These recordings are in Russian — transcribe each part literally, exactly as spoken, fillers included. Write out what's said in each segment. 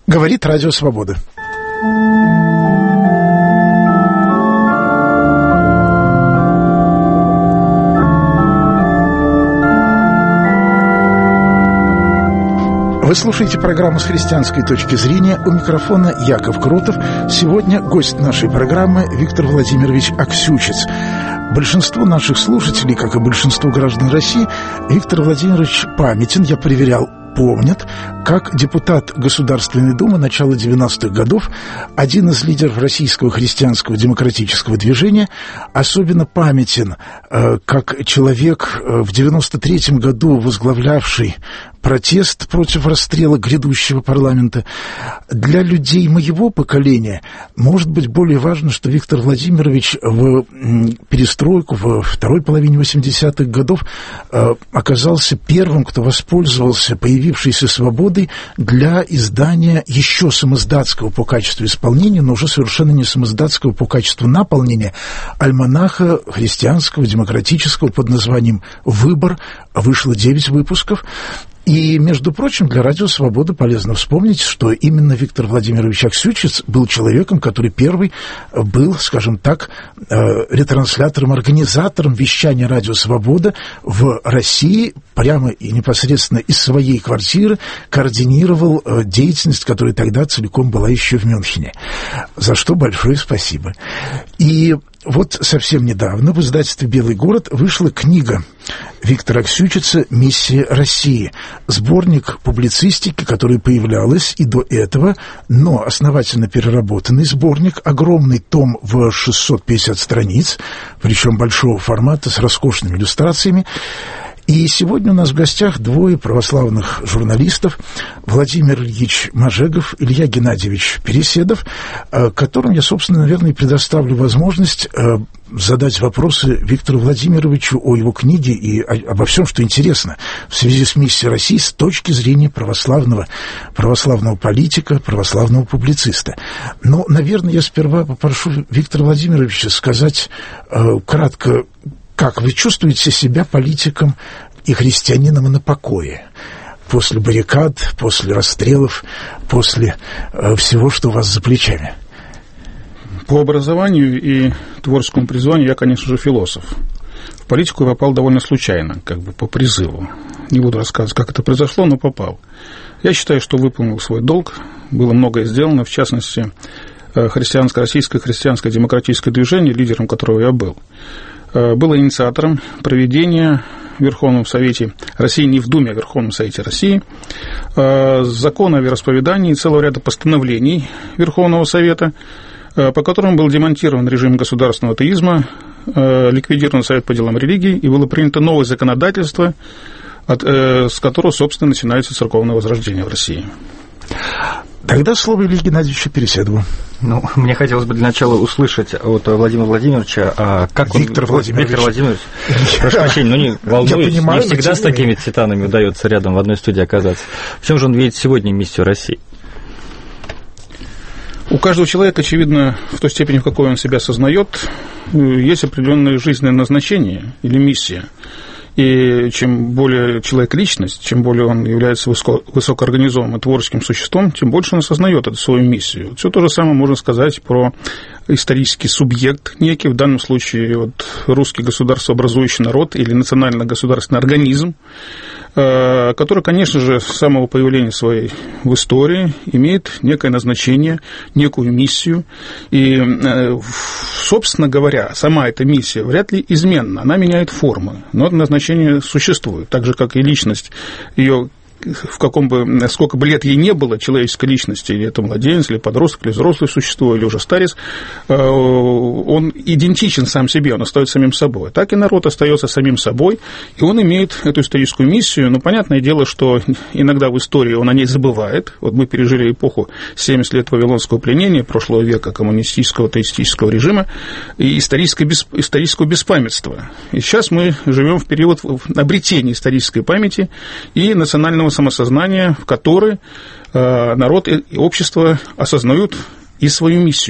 Говорит Радио Свобода. Вы слушаете программу «С христианской точки зрения». У микрофона Яков Крутов. Сегодня гость нашей программы Виктор Владимирович Аксючиц. Большинству наших слушателей, как и большинству граждан России, Виктор Владимирович памятен, я проверял, помнят, как депутат Государственной Думы начала девяностых годов, один из лидеров российского христианского демократического движения, особенно памятен э, как человек э, в девяносто третьем году возглавлявший протест против расстрела грядущего парламента. Для людей моего поколения, может быть, более важно, что Виктор Владимирович в перестройку, во второй половине восьмидесятых годов э, оказался первым, кто воспользовался появившейся свободой для издания еще самоиздатского по качеству исполнения, но уже совершенно не самоиздатского по качеству наполнения альманаха христианского, демократического под названием «Выбор». Вышло девять выпусков. И, между прочим, для Радио Свобода полезно вспомнить, что именно Виктор Владимирович Аксючиц был человеком, который первый был, скажем так, ретранслятором, организатором вещания Радио Свобода в России, прямо и непосредственно из своей квартиры координировал деятельность, которая тогда целиком была еще в Мюнхене. За что большое спасибо. И вот совсем недавно в издательстве «Белый город» вышла книга Виктора Аксючица «Миссия России». Сборник публицистики, который появлялась и до этого, но основательно переработанный сборник, огромный том в шестьсот пятьдесят страниц, причем большого формата, с роскошными иллюстрациями. И сегодня у нас в гостях двое православных журналистов: Владимир Ильич Мажегов, Илья Геннадьевич Переседов, которым я, собственно, наверное, предоставлю возможность задать вопросы Виктору Владимировичу о его книге и обо всем, что интересно в связи с миссией России с точки зрения православного, православного политика, православного публициста. Но, наверное, я сперва попрошу Виктора Владимировича сказать э, кратко, как вы чувствуете себя политиком и христианином на покое после баррикад, после расстрелов, после э, всего, что у вас за плечами? По образованию и творческому призванию я, конечно же, философ. В политику я попал довольно случайно, как бы по призыву. Не буду рассказывать, как это произошло, но попал. Я считаю, что выполнил свой долг. Было многое сделано, в частности, христианско-российское христианское демократическое движение, лидером которого я был, было инициатором проведения в Верховном Совете России, не в Думе, а в Верховном Совете России, закона о вероисповедании и целого ряда постановлений Верховного Совета, по которым был демонтирован режим государственного атеизма, ликвидирован Совет по делам религии, и было принято новое законодательство, от, с которого, собственно, начинается церковное возрождение в России. Тогда слово Илье Геннадьевичу Переседову. Ну, мне хотелось бы для начала услышать от Владимира Владимировича, а как Виктор он... Владимирович. Виктор Владимирович. Прошу прощения, но не волнуюсь, понимаю, не всегда с такими титанами удается рядом в одной студии оказаться. В чем же он видит сегодня миссию России? У каждого человека, очевидно, в той степени, в какой он себя осознает, есть определенное жизненное назначение или миссия. И чем более человек личность, чем более он является высоко, высокоорганизованным и творческим существом, тем больше он осознает эту свою миссию. Все то же самое можно сказать про исторический субъект некий, в данном случае вот, русский государствообразующий народ или национально-государственный организм, который, конечно же, с самого появления своей в истории имеет некое назначение, некую миссию. И, собственно говоря, сама эта миссия вряд ли изменна, она меняет формы, но это назначение существует, так же, как и личность ее. В каком бы, сколько бы лет ей не было, человеческой личности, или это младенец, или подросток, или взрослое существо, или уже старец, он идентичен сам себе, он остается самим собой. Так и народ остается самим собой, и он имеет эту историческую миссию. Но понятное дело, что иногда в истории он о ней забывает. Вот мы пережили эпоху семьдесят лет вавилонского пленения прошлого века, коммунистического, атеистического режима и исторического, бесп... исторического беспамятства. И сейчас мы живем в период обретения исторической памяти и национального самосознания, в которой э, народ и общество осознают и свою миссию.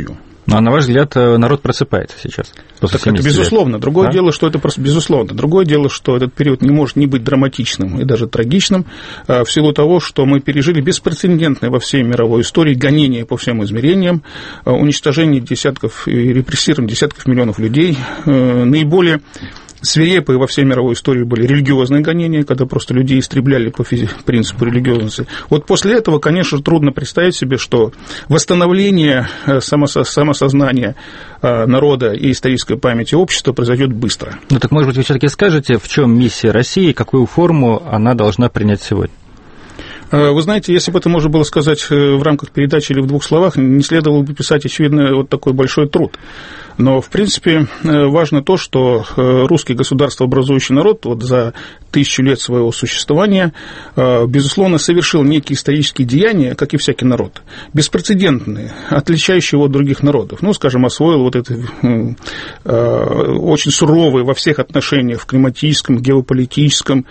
Ну, а на ваш взгляд, народ просыпается сейчас? Так это безусловно. Лет. Другое да? дело, что это просто безусловно. Другое дело, что этот период не может не быть драматичным и даже трагичным в силу того, что мы пережили беспрецедентное во всей мировой истории гонение по всем измерениям, уничтожение десятков и репрессирование десятков миллионов людей, наиболее свирепые во всей мировой истории были религиозные гонения, когда просто людей истребляли по принципу религиозности. Вот после этого, конечно, трудно представить себе, что восстановление самосознания народа и исторической памяти общества произойдет быстро. Ну так, может быть, вы все-таки скажете, в чем миссия России, какую форму она должна принять сегодня? Вы знаете, если бы это можно было сказать в рамках передачи или в двух словах, не следовало бы писать, очевидно, вот такой большой труд. Но, в принципе, важно то, что русский государствообразующий народ вот за тысячу лет своего существования, безусловно, совершил некие исторические деяния, как и всякий народ, беспрецедентные, отличающие его от других народов. Ну, скажем, освоил вот это очень суровое во всех отношениях, в климатическом, геополитическом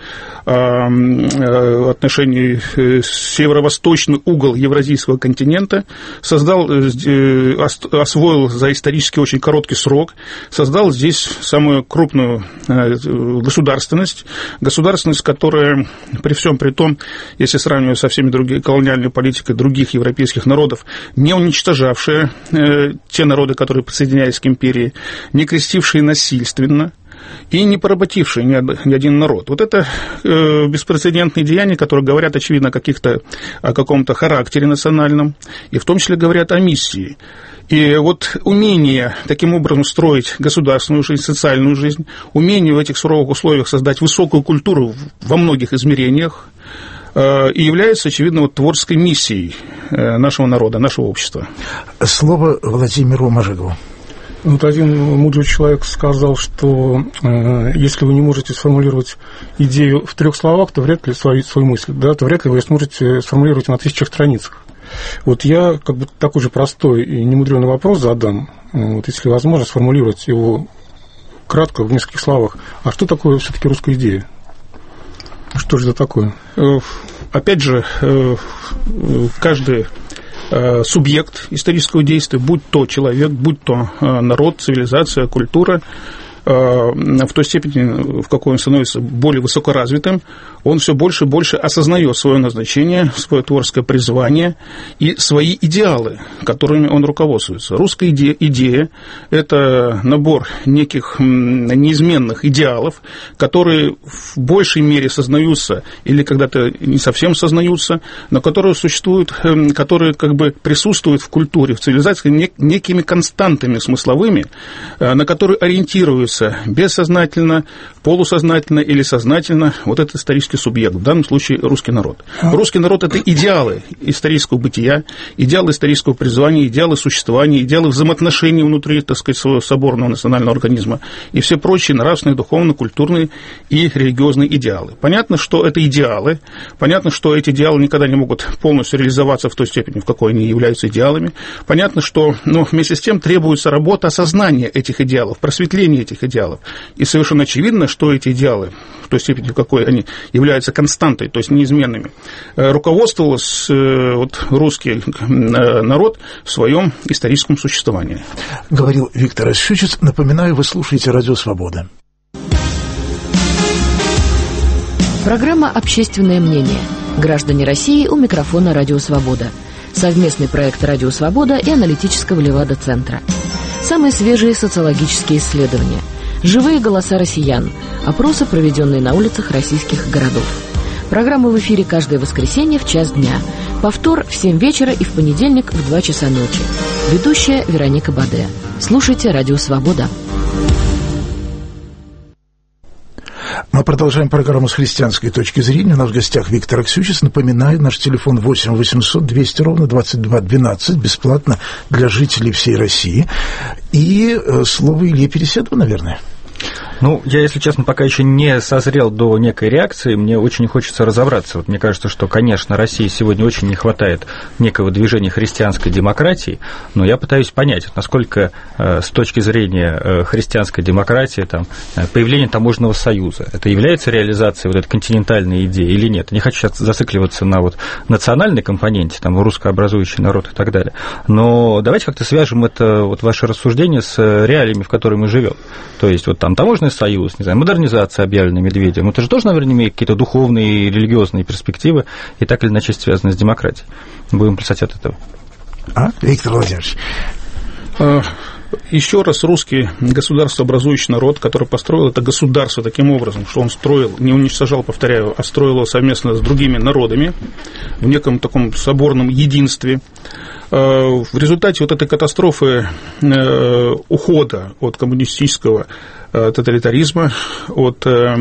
отношении северо-восточный угол Евразийского континента, создал, освоил за исторически очень короткий короткий срок, создал здесь самую крупную государственность, государственность, которая при всем при том, если сравнивать со всеми другими колониальной политикой других европейских народов, не уничтожавшая те народы, которые присоединялись к империи, не крестившие насильственно, и не поработивший ни один народ. Вот это э, беспрецедентные деяния, которые говорят, очевидно, о, каких-то, о каком-то характере национальном, и в том числе говорят о миссии. И вот умение таким образом строить государственную жизнь, социальную жизнь, умение в этих суровых условиях создать высокую культуру во многих измерениях, э, и является, очевидно, вот, творческой миссией э, нашего народа, нашего общества. Слово Владимиру Мажигову. Вот один мудрый человек сказал, что э, если вы не можете сформулировать идею в трех словах, то вряд ли свою, свою мысль, да, то вряд ли вы сможете сформулировать на тысячах страницах. Вот я как бы такой же простой и немудрёный вопрос задам, вот если возможно сформулировать его кратко, в нескольких словах. А что такое все-таки русская идея? Что же это такое? Опять же, каждый субъект исторического действия, будь то человек, будь то народ, цивилизация, культура, в той степени, в какой он становится более высокоразвитым, он все больше и больше осознает свое назначение, свое творческое призвание и свои идеалы, которыми он руководствуется. Русская идея, идея – это набор неких неизменных идеалов, которые в большей мере сознаются или когда-то не совсем сознаются, но которые существуют, которые как бы присутствуют в культуре, в цивилизации некими константами смысловыми, на которые ориентируются бессознательно, полусознательно или сознательно вот этот исторический субъект, в данном случае русский народ. Русский народ – это идеалы исторического бытия, идеалы исторического призвания, идеалы существования, идеалы взаимоотношений внутри, так сказать, своего соборного национального организма и все прочие нравственные, духовные, культурные и религиозные идеалы. Понятно, что это идеалы, понятно, что эти идеалы никогда не могут полностью реализоваться в той степени, в какой они являются идеалами. Понятно, что ну, вместе с тем требуется работа осознания этих идеалов, просветления этих идеалов. И совершенно очевидно, что эти идеалы, в той степени, в какой они являются константой, то есть неизменными, руководствовался вот, русский народ в своем историческом существовании. Говорил Виктор Ощучец. Напоминаю, вы слушаете «Радио Свобода». Программа «Общественное мнение». Граждане России у микрофона «Радио Свобода». Совместный проект «Радио Свобода» и аналитического Левада-центра. Самые свежие социологические исследования. Живые голоса россиян. Опросы, проведенные на улицах российских городов. Программа в эфире каждое воскресенье в час дня. Повтор в семь вечера и в понедельник в два часа ночи. Ведущая Вероника Баде. Слушайте «Радио Свобода». Мы продолжаем программу с христианской точки зрения. У нас в гостях Виктор Ощучец. Напоминаю, наш телефон восемь восемьсот двести ровно двадцать два двенадцать, бесплатно для жителей всей России. И слово Илье Переседову, наверное. Ну, я, если честно, пока еще не созрел до некой реакции, мне очень хочется разобраться. Вот мне кажется, что, конечно, России сегодня очень не хватает некого движения христианской демократии, но я пытаюсь понять, насколько э, с точки зрения э, христианской демократии там, появление таможенного союза, это является реализацией вот этой континентальной идеи или нет? Не хочу сейчас зацикливаться на вот национальной компоненте, там, русскообразующий народ и так далее, но давайте как-то свяжем это, вот ваше рассуждение с реалиями, в которых мы живем. То есть вот там таможенный союз, не знаю, модернизация, объявленная Медведевым, это же тоже, наверное, имеет какие-то духовные и религиозные перспективы и так или иначе связаны с демократией. Будем плясать от этого. А, Виктор Владимирович? Еще раз, русский государствообразующий народ, который построил это государство таким образом, что он строил, не уничтожал, повторяю, а строил его совместно с другими народами в неком таком соборном единстве. В результате вот этой катастрофы ухода от коммунистического тоталитаризма, от,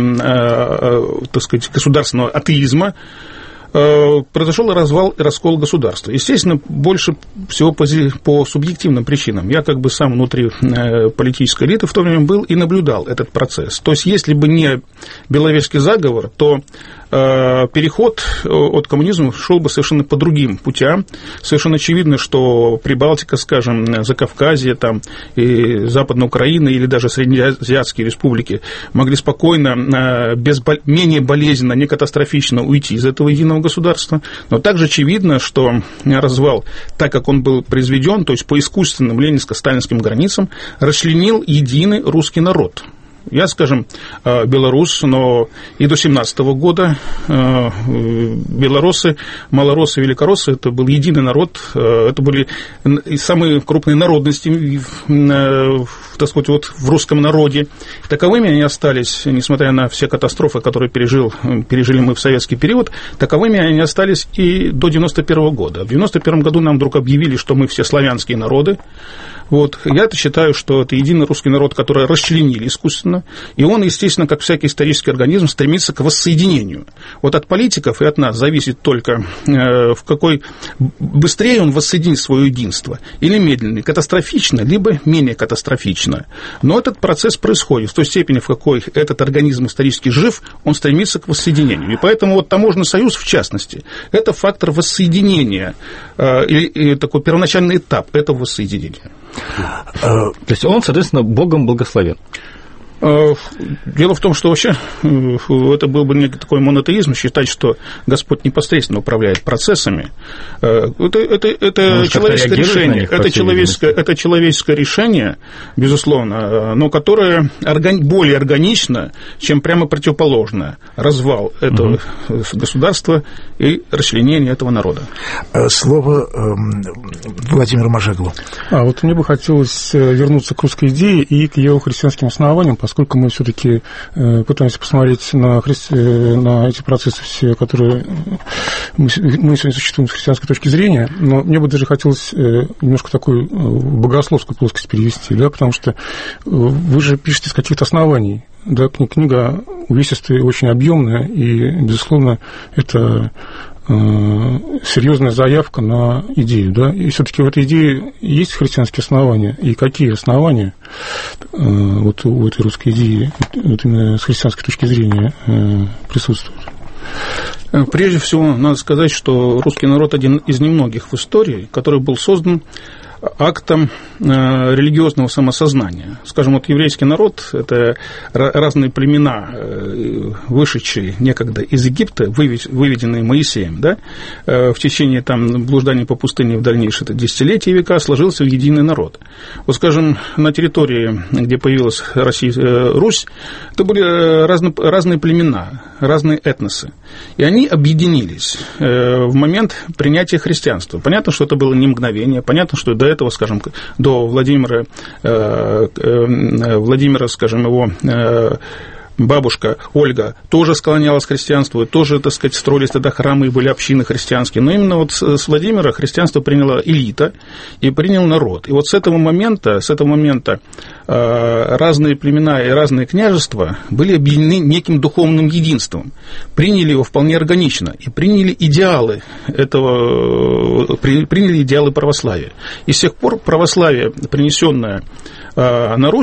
так сказать, государственного атеизма, произошел развал и раскол государства. Естественно, больше всего по, по субъективным причинам. Я как бы сам внутри политической элиты в то время был и наблюдал этот процесс. То есть, если бы не Беловежский заговор, то переход от коммунизма шел бы совершенно по другим путям. Совершенно очевидно, что Прибалтика, скажем, Закавказье, там, и Западная Украина или даже Среднеазиатские республики могли спокойно, без, менее болезненно, не катастрофично уйти из этого единого государства. Но также очевидно, что развал, так как он был произведен, то есть по искусственным ленинско-сталинским границам, расчленил единый русский народ. Я, скажем, белорус, но и до семнадцатого года белорусы, малороссы, великороссы – это был единый народ, это были самые крупные народности, так сказать, вот в русском народе. Таковыми они остались, несмотря на все катастрофы, которые пережил, пережили мы в советский период, таковыми они остались и до девяносто первого года. В девяносто первом году нам вдруг объявили, что мы все славянские народы. Вот. Я считаю, что это единый русский народ, который расчленили искусственно, и он, естественно, как всякий исторический организм, стремится к воссоединению. Вот от политиков и от нас зависит только, э, в какой быстрее он воссоединит свое единство, или медленно, катастрофично, либо менее катастрофично. Но этот процесс происходит в той степени, в какой этот организм исторически жив, он стремится к воссоединению. И поэтому вот таможенный союз, в частности, это фактор воссоединения, э, и, и такой первоначальный этап этого воссоединения. То есть он, соответственно, Богом благословен. Дело в том, что вообще это был бы некий такой монотеизм, считать, что Господь непосредственно управляет процессами. Это, это, это человеческое решение. Это человеческое, это человеческое решение, безусловно, но которое органи- более органично, чем прямо противоположное. Развал этого угу. государства и расчленение этого народа. Слово Владимиру Мажеглу. А вот мне бы хотелось вернуться к русской идее и к ее христианским основаниям, поскольку мы все-таки э, пытаемся посмотреть на, хри... на эти процессы все, которые мы, мы сегодня существуем с христианской точки зрения, но мне бы даже хотелось э, немножко такую богословскую плоскость перевести, да, потому что вы же пишете с каких-то оснований, да, книга увесистая, очень объемная, и, безусловно, это серьезная заявка на идею, да, и все-таки в этой идее есть христианские основания, и какие основания вот у этой русской идеи вот именно с христианской точки зрения присутствуют? Прежде всего, надо сказать, что русский народ один из немногих в истории, который был создан актом религиозного самосознания. Скажем, вот еврейский народ – это разные племена, вышедшие некогда из Египта, выведенные Моисеем, да, в течение там, блуждания по пустыне в дальнейшие десятилетия и века сложился в единый народ. Вот, скажем, на территории, где появилась Россия, Русь, это были разные, разные племена, разные этносы, и они объединились в момент принятия христианства. Понятно, что это было не мгновение, понятно, что до этого, скажем, до Владимира, э, э, Владимира, скажем, его э, бабушка Ольга тоже склонялась к христианству, тоже, так сказать, строились тогда храмы и были общины христианские. Но именно вот с Владимира христианство приняла элита и принял народ. И вот с этого момента, с этого момента э, разные племена и разные княжества были объединены неким духовным единством. Приняли его вполне органично и приняли идеалы этого, при, приняли идеалы православия. И с тех пор православие, принесенное э, на Русь,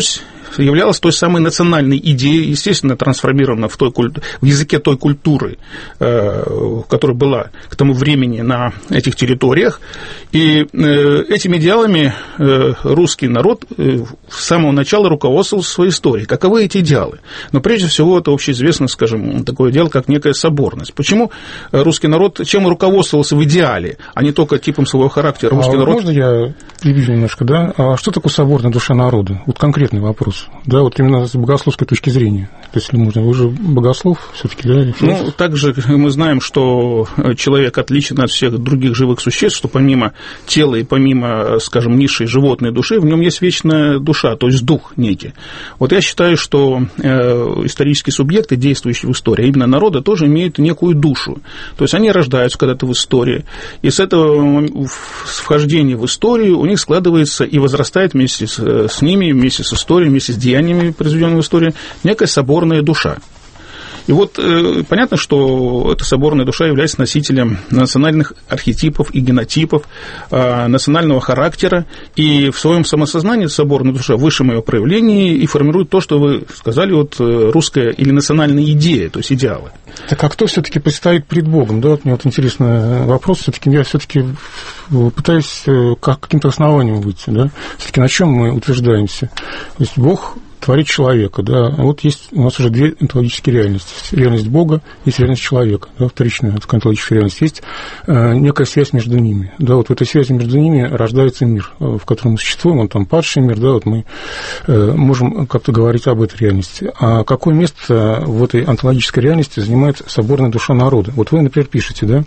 являлась той самой национальной идеей, естественно, трансформирована в, той, в языке той культуры, которая была к тому времени на этих территориях. И этими идеалами русский народ с самого начала руководствовался в своей истории. Каковы эти идеалы? Но прежде всего это общеизвестно, скажем, такое дело, как некая соборность. Почему русский народ, чем руководствовался в идеале, а не только типом своего характера? Русский а народ... Можно я перебью немножко, да? А что такое соборная душа народа? Вот конкретный вопрос. Да, вот именно с богословской точки зрения. Если можно, вы же богослов все-таки, да? Ну, также мы знаем, что человек отличен от всех других живых существ, что помимо тела и помимо, скажем, низшей животной души, в нем есть вечная душа, то есть дух некий. Вот я считаю, что исторические субъекты, действующие в истории, именно народы, тоже имеют некую душу. То есть они рождаются когда-то в истории, и с этого вхождения в историю у них складывается и возрастает вместе с, с ними, вместе с историей, вместе с деяниями, произведенными в истории, некая соборная душа. И вот э, понятно, что эта соборная душа является носителем национальных архетипов и генотипов, э, национального характера, и в своем самосознании соборная душа в высшем ее проявлении и формирует то, что вы сказали, вот, русская или национальная идея, то есть идеалы. Так а кто все-таки предстоит пред Богом? Да, вот мне вот интересный вопрос. Все-таки я все-таки пытаюсь как каким-то основанием выйти, да? Все-таки на чем мы утверждаемся? То есть Бог творит человека, да, вот есть у нас уже две онтологические реальности. Реальность Бога, есть реальность человека, да, вторичная онтологическая реальность. Есть э, некая связь между ними, да, вот в этой связи между ними рождается мир, в котором мы существуем, он там падший мир, да, вот мы э, можем как-то говорить об этой реальности. А какое место в этой онтологической реальности занимает соборная душа народа? Вот вы, например, пишете, да,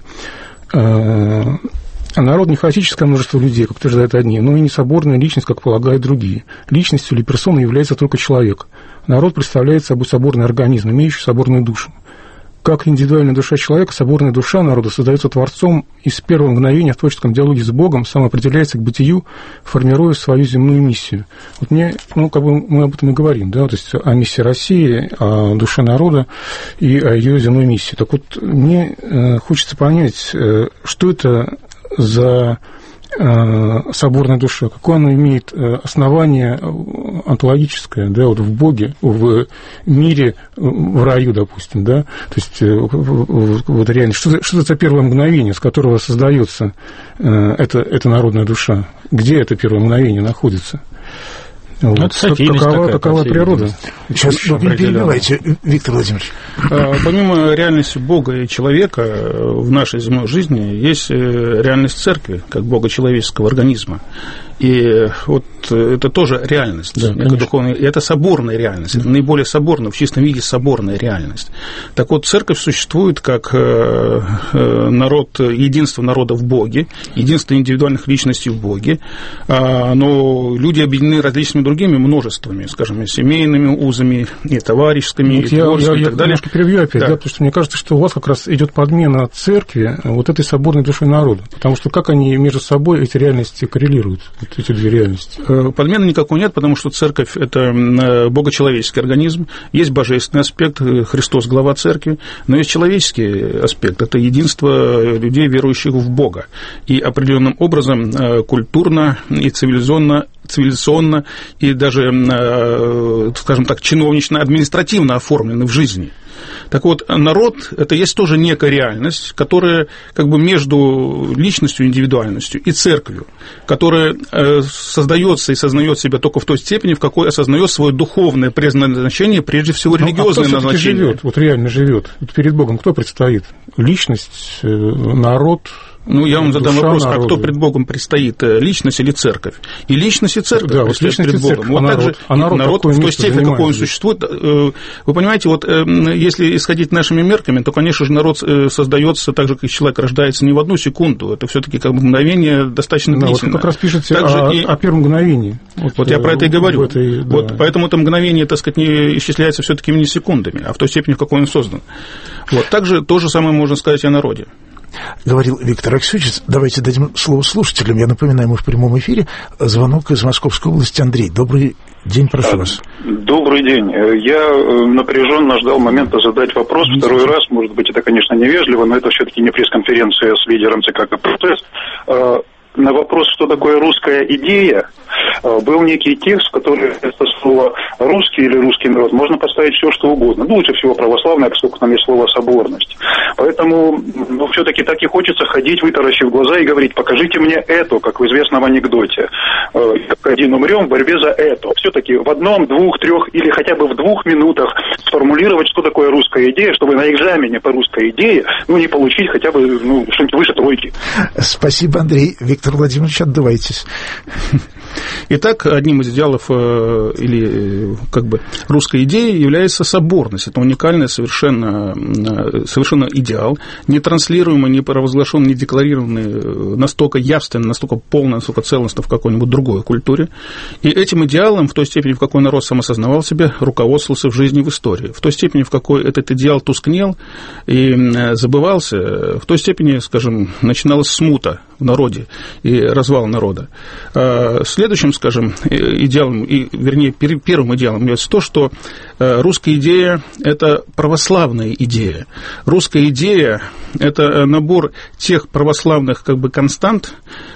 э, народ не хаотическое множество людей, как утверждают одни, но и не соборная личность, как полагают другие. Личностью или персоной является только человек. Народ представляет собой соборный организм, имеющий соборную душу. Как индивидуальная душа человека, соборная душа народа создается Творцом и с первого мгновения в творческом диалоге с Богом самоопределяется к бытию, формируя свою земную миссию. Вот мне, ну, как бы мы об этом и говорим, да, то есть о миссии России, о душе народа и о ее земной миссии. Так вот, мне хочется понять, что это за э, соборная душа, какое она имеет основание онтологическое, да, вот в Боге, в мире, в раю, допустим, да, то есть э, вот реально, что, что это за первое мгновение, с которого создается э, эта, эта народная душа, где это первое мгновение находится? Вот. Это такова, такова природа. Сейчас не перебивайте, Виктор Владимирович. Помимо реальности Бога и человека в нашей земной жизни есть реальность церкви, как Бога человеческого организма. И вот это тоже реальность, да, духовная, и это соборная реальность, да. Это наиболее соборная, в чистом виде соборная реальность. Так вот, церковь существует как народ, единство народа в Боге, единство индивидуальных личностей в Боге, но люди объединены различными другими множествами, скажем, семейными узами, и товарищескими, вот и я, творческими, я, и так далее. Я немножко перебью опять, да. Да, потому что мне кажется, что у вас как раз идет подмена церкви вот этой соборной душой народа, потому что как они между собой, эти реальности, коррелируют? Эти две реальности. Подмены никакой нет, потому что церковь – это богочеловеческий организм, есть божественный аспект, Христос – глава церкви, но есть человеческий аспект – это единство людей, верующих в Бога. И определенным образом культурно и цивилизационно цивилизационно и даже, скажем так, чиновнично-административно оформлены в жизни. Так вот, народ – это есть тоже некая реальность, которая как бы между личностью, индивидуальностью и церковью, которая создается и сознает себя только в той степени, в какой осознает свое духовное предназначение, прежде всего религиозное ну, а кто назначение. Живет, вот реально живет. Вот перед Богом кто предстоит? Личность, народ? Ну, я вам задам вопрос, народа. А кто пред Богом предстоит, личность или церковь? И личность, и церковь да, предстоят вот пред Богом. Вот а так же а народ, народ в той степени, какой он существует. Вы понимаете, вот если исходить нашими мерками, то, конечно же, народ создается так же, как человек рождается не в одну секунду. Это все-таки как бы мгновение достаточно длительное. Да, вот вы как раз пишете о, и... о первом мгновении. Вот, вот я про это и говорю. Этой, вот, да. Поэтому это мгновение, так сказать, не исчисляется все-таки не секундами, а в той степени, в какой он создан. Вот. Также то же самое можно сказать и о народе. Говорил Виктор Аксючиц. Давайте дадим слово слушателям. Я напоминаю, мы в прямом эфире. Звонок из Московской области. Андрей, добрый день, прошу вас. Добрый день. Я напряженно ждал момента задать вопрос. Второй раз, может быть, это, конечно, невежливо, но это все-таки не пресс-конференция с лидером ЦК КПСС. На вопрос, что такое русская идея, был некий текст, в который это слово «русский» или «русский народ» можно поставить все, что угодно. Ну, лучше всего православное, поскольку там есть слово «соборность». Поэтому, ну, все-таки так и хочется ходить, вытаращив глаза и говорить: покажите мне это, как в известном анекдоте. Один умрем в борьбе за это. Все-таки в одном, двух, трех или хотя бы в двух минутах сформулировать, что такое русская идея, чтобы на экзамене по русской идее, ну, не получить хотя бы, ну, что-нибудь выше тройки. Спасибо, Андрей. Виктор Владимирович, отдувайтесь. Итак, одним из идеалов э, или как бы русской идеи является соборность. Это уникальный совершенно, совершенно идеал, не транслируемый, не провозглашенный, не декларированный настолько явственно, настолько полно, настолько целостно в какой-нибудь другой культуре. И этим идеалом, в той степени, в какой народ самосознавал себя, руководствовался в жизни, в истории. В той степени, в какой этот идеал тускнел и забывался, в той степени, скажем, начиналась смута в народе и развал народа. Следующим, скажем, идеалом, и, вернее, первым идеалом является то, что русская идея – это православная идея. Русская идея – это набор тех православных как бы констант,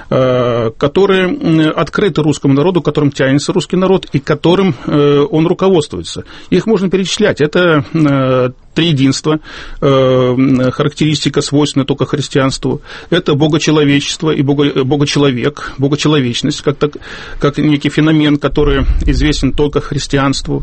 которые открыты русскому народу, которым тянется русский народ и которым он руководствуется. Их можно перечислять. Это триединство, характеристика, свойственная только христианству. Это богочеловечество и бого, богочеловек, богочеловечность, как, так, как некий феномен, который известен только христианству.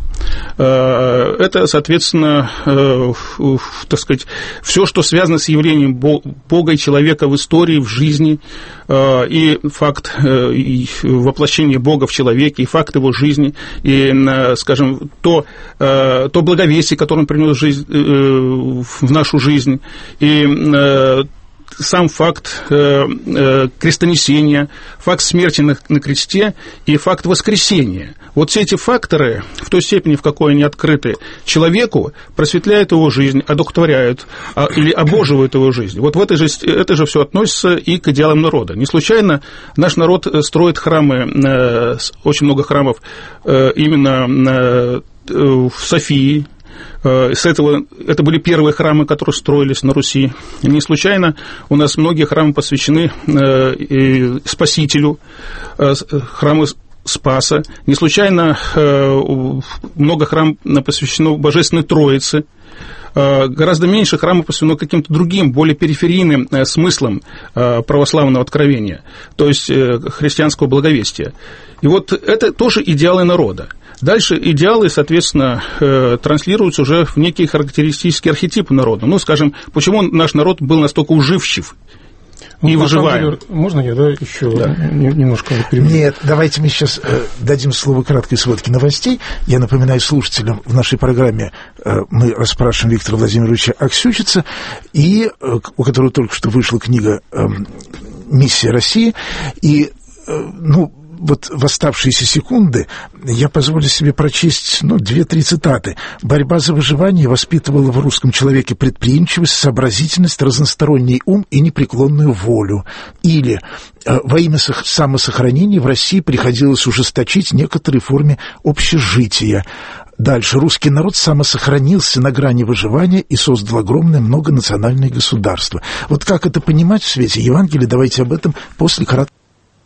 Это, соответственно, так сказать, все, что связано с явлением Бога и человека в истории, в жизни, и факт воплощения Бога в человеке, и факт его жизни, и, скажем, то, то благовестие, которое он принес в жизнь, в нашу жизнь, и сам факт крестонесения, факт смерти на, на кресте и факт воскресения. Вот все эти факторы, в той степени, в какой они открыты человеку, просветляют его жизнь, одухотворяют а, или обоживают его жизнь. Вот в этой же, это же все относится и к идеалам народа. Не случайно наш народ строит храмы, очень много храмов именно в Софии. С этого, это были первые храмы, которые строились на Руси. Не случайно у нас многие храмы посвящены э, Спасителю, э, храмы Спаса. Не случайно э, много храмов посвящено Божественной Троице. Э, гораздо меньше храмов посвящено каким-то другим, более периферийным э, смыслам э, православного откровения, то есть э, христианского благовестия. И вот это тоже идеалы народа. Дальше идеалы, соответственно, транслируются уже в некие характеристические архетипы народа. Ну, скажем, почему наш народ был настолько уживчив и ну, выживаем. Деле, можно я, да, еще да. немножко переведу? Нет, давайте мы сейчас э, дадим слово краткой сводки новостей. Я напоминаю слушателям, в нашей программе э, мы расспрашиваем Виктора Владимировича Аксючица, и, э, у которого только что вышла книга э, «Миссия России», и, э, ну, вот в оставшиеся секунды я позволю себе прочесть, ну, две-три цитаты. «Борьба за выживание воспитывала в русском человеке предприимчивость, сообразительность, разносторонний ум и непреклонную волю». Или «Во имя самосохранения в России приходилось ужесточить некоторые формы общежития». Дальше. «Русский народ самосохранился на грани выживания и создал огромное многонациональное государство». Вот как это понимать в свете Евангелия? Давайте об этом после короткого.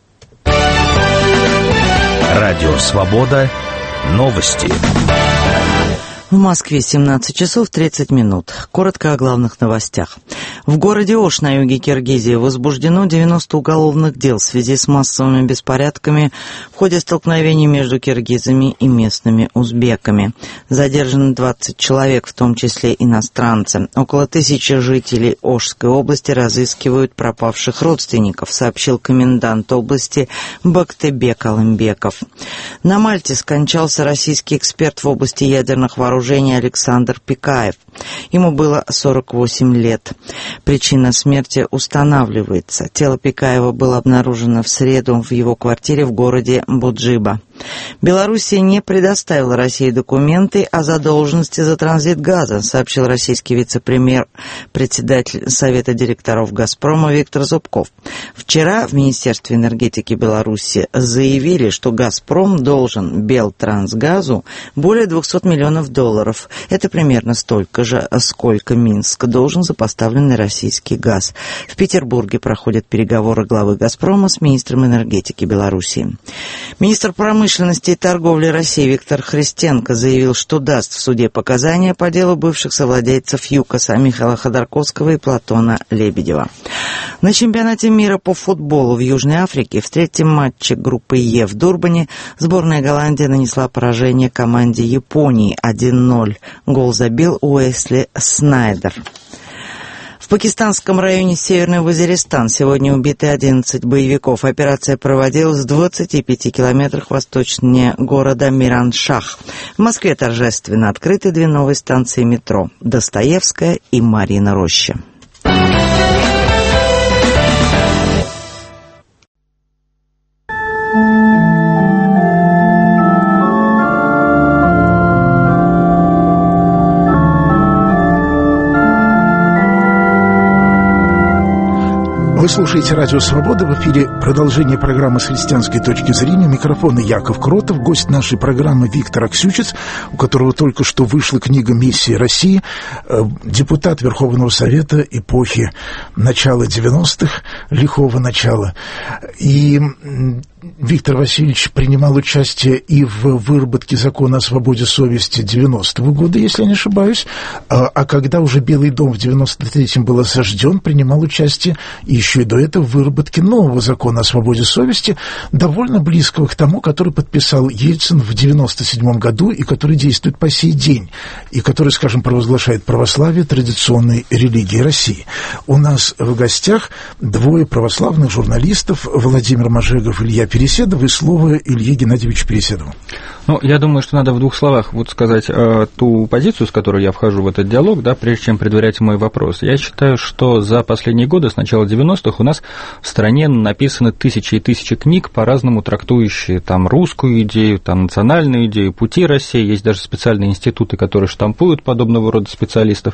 Радио «Свобода». Новости. В Москве семнадцать часов тридцать минут. Коротко о главных новостях. В городе Ош на юге Киргизии возбуждено девяносто уголовных дел в связи с массовыми беспорядками в ходе столкновений между киргизами и местными узбеками. Задержаны двадцать человек, в том числе иностранцы. Около тысячи жителей Ошской области разыскивают пропавших родственников, сообщил комендант области Бактыбек Алымбеков. На Мальте скончался российский эксперт в области ядерных вооружений Александр Пикаев. Ему было сорок восемь лет. Причина смерти устанавливается. Тело Пикаева было обнаружено в среду в его квартире в городе Буджиба. Белоруссия не предоставила России документы о задолженности за транзит газа, сообщил российский вице-премьер, председатель Совета директоров «Газпрома» Виктор Зубков. Вчера в Министерстве энергетики Беларуси заявили, что «Газпром» должен Белтрансгазу более двухсот миллионов долларов. Это примерно столько же, сколько Минск должен за поставленный российский газ. В Петербурге проходят переговоры главы «Газпрома» с министром энергетики Беларуси. Министр промышленности и торговли России Виктор Христенко заявил, что даст в суде показания по делу бывших совладельцев ЮКОСа Михаила Ходорковского и Платона Лебедева. На чемпионате мира по футболу в Южной Африке в третьем матче группы Е в Дурбане сборная Голландии нанесла поражение команде Японии один ноль. Гол забил Уэсли Снайдер. В пакистанском районе Северный Вазиристан сегодня убиты одиннадцать боевиков. Операция проводилась в двадцати пяти километрах восточнее города Мираншах. В Москве торжественно открыты две новые станции метро – Достоевская и Марьина Роща. Вы слушаете «Радио Свобода», в эфире продолжение программы «С христианской точки зрения». У микрофона Яков Кротов, гость нашей программы Виктор Аксючиц, у которого только что вышла книга «Миссия России», депутат Верховного Совета эпохи начала девяностых, лихого начала. И Виктор Васильевич принимал участие и в выработке закона о свободе совести девяностого года, если я не ошибаюсь, а когда уже Белый дом в девяносто третьем был осажден, принимал участие еще и до этого в выработке нового закона о свободе совести, довольно близкого к тому, который подписал Ельцин в девяносто седьмом году и который действует по сей день, и который, скажем, провозглашает православие традиционной религии России. У нас в гостях двое православных журналистов, Владимир Мажегов, Илья Переседов, и слово Илье Геннадьевичу Переседову. Ну, я думаю, что надо в двух словах вот сказать э, ту позицию, с которой я вхожу в этот диалог, да, прежде чем предварять мой вопрос. Я считаю, что за последние годы, с начала девяностых, у нас в стране написаны тысячи и тысячи книг, по-разному трактующие там русскую идею, там национальную идею, пути России. Есть даже специальные институты, которые штампуют подобного рода специалистов.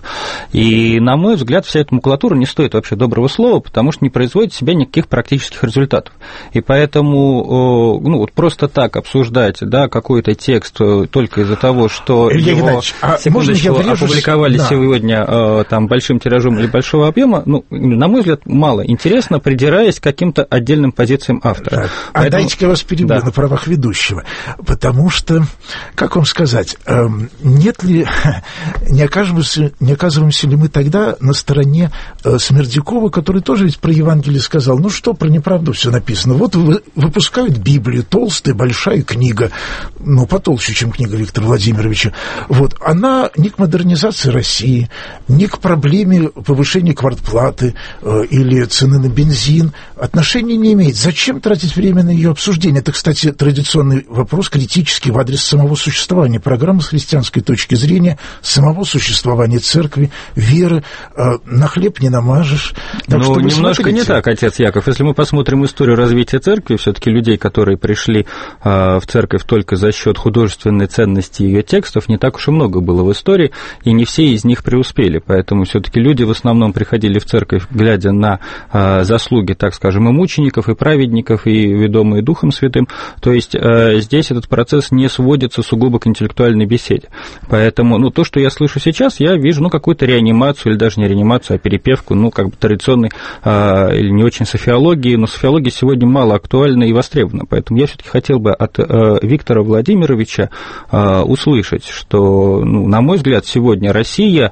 И, на мой взгляд, вся эта макулатура не стоит вообще доброго слова, потому что не производит в себе никаких практических результатов. И поэтому, ну, вот просто так обсуждать, да, какой-то текст только из-за того, что Илья его а опубликовали да. сегодня там большим тиражом или большого объема, ну, на мой взгляд, мало интересно, придираясь к каким-то отдельным позициям автора. Да. А Поэтому... дайте-ка я вас перебью да. на правах ведущего, потому что, как вам сказать, нет ли, не оказываемся, не оказываемся ли мы тогда на стороне Смердякова, который тоже ведь про Евангелие сказал, ну что, про неправду все написано, вот выпускают Библию, толстая, большая книга, ну, потолще, чем книга Виктора Владимировича. Вот. Она не к модернизации России, не к проблеме повышения квартплаты э, или цены на бензин отношения не имеет. Зачем тратить время на ее обсуждение? Это, кстати, традиционный вопрос, критический в адрес самого существования программы с христианской точки зрения, самого существования церкви, веры. Э, на хлеб не намажешь. Так ну, что немножко смотрите. Не так, отец Яков. Если мы посмотрим историю развития церкви, все-таки людей, которые пришли э, в церковь только за счет художественной ценности ее текстов, не так уж и много было в истории, и не все из них преуспели. Поэтому все-таки люди в основном приходили в церковь, глядя на э, заслуги, так скажем, и мучеников, и праведников, и ведомые Духом Святым. То есть э, здесь этот процесс не сводится сугубо к интеллектуальной беседе. Поэтому, ну, то, что я слышу сейчас, я вижу, ну, какую-то реанимацию, или даже не реанимацию, а перепевку, ну, как бы традиционной э, или не очень софиологии, но софиология сегодня мало актуальна и востребована. Поэтому я все-таки хотел бы от э, Виктора Владимировича э, услышать, что, ну, на мой взгляд, сегодня Россия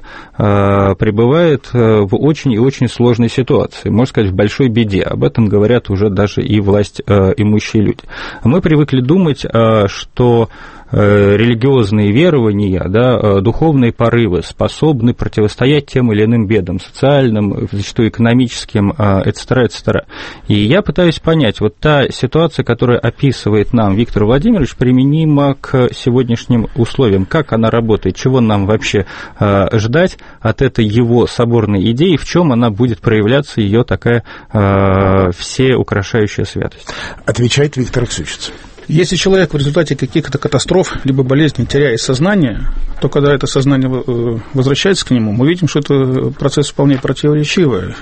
э, пребывает в очень и очень сложной ситуации, можно сказать, в большой беде. Об этом говорят уже даже и власть э, имущие люди. Мы привыкли думать, э, что религиозные верования, да, духовные порывы способны противостоять тем или иным бедам, социальным, зачастую экономическим, et cetera, et cetera. И я пытаюсь понять, вот та ситуация, которую описывает нам Виктор Владимирович, применима к сегодняшним условиям. Как она работает, чего нам вообще ждать от этой его соборной идеи, в чем она будет проявляться, ее такая всеукрашающая святость? Отвечает Виктор Аксючиц. Если человек в результате каких-то катастроф либо болезней теряет сознание, то когда это сознание возвращается к нему, мы видим, что это процесс вполне противоречивый.